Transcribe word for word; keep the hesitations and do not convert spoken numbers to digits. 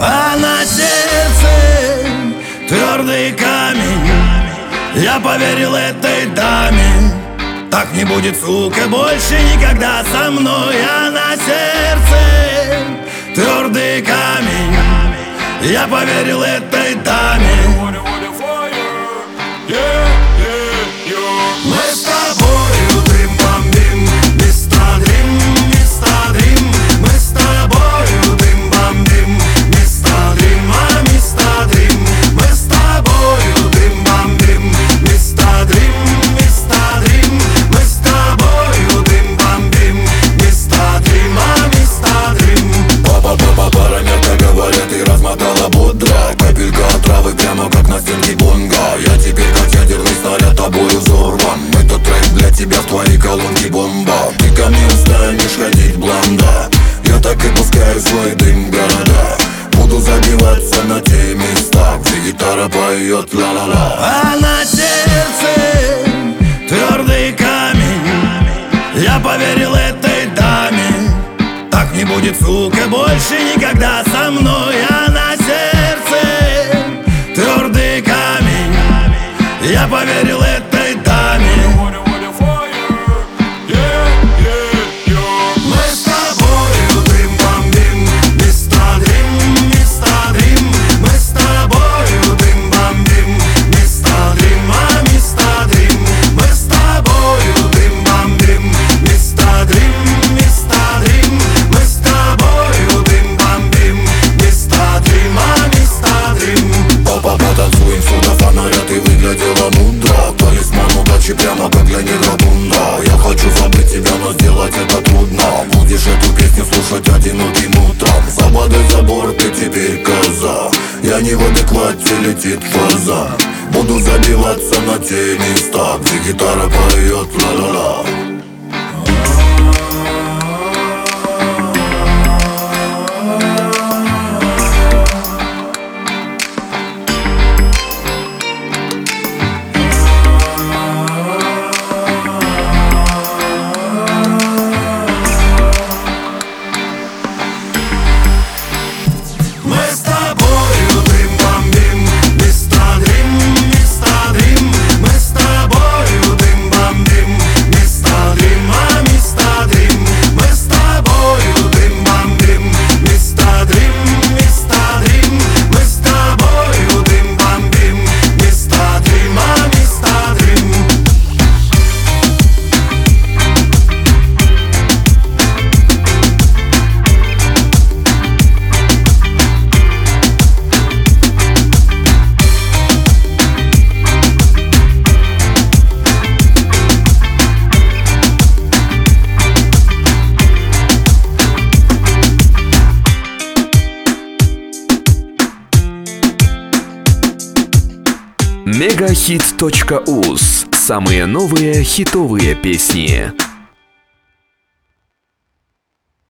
А на сердце твердый камень. Я поверил этой даме. Так не будет, сука, больше никогда со мной. А на сердце твердый камень. Я поверил этой даме. Мы с тобою дым бомбим, мистер Дрим, мистер Дрим. Мы с тобою дым бомбим, мистер Дрим, а мистер Дрим. Мы с тобою дым бомбим, мистер Дрим, мистер Дрим. Мы с тобою дым бомбим, мистер Дрим, а мистер Дрим. Папа, папа, парамерка говорят и размотала бодро. Капелька отравы прямо как на стенке бонга. Я теперь как ядерный снаряд тобою взорван. Этот трек для тебя в твоей колонке бомба. Ты ко мне устанешь ходить блонда. Я так и пускаю свой дым в города. Буду забиваться на те места, где гитара поет ла-ла-ла. А на сердце твердый камень. Я поверил этой даме. Так не будет, сука, больше никогда со мной. А на сердце твердый камень. Я поверил этой даме. Мы с тобою дым бомбим, мистер Дрим, мистер Дрим. Мы с тобою дым бомбим, мистер Дрим, а мистер Дрим. Мы с тобою дым бомбим, мистер Дрим, мистер Дрим. Мы с тобою дым бомбим, мистер Дрим, а мистер Дрим. Папа, потанцуем сюда фонаря, ты выглядела мудро. Талисман удачи прямо как для негра бунда. Я хочу забыть тебя, но сделать это трудно. Будешь эту песню слушать одиноким утром. Забодай забор, ты теперь коза. Я не в адеквате, летит фаза. Буду забиваться на те места, где гитара поет ла-ла-ла. Мы с тобою дым бомбим, мистер Дрим, мистер Дрим. Мы с тобою дым бомбим, мистер Дрим, а мистер Дрим. Мы с тобою дым бомбим, мистер Дрим, мистер Дрим. Мы с тобою дым бомбим, мистер Дрим, а мистер Дрим. мегахит точка уз. Самые новые хитовые песни.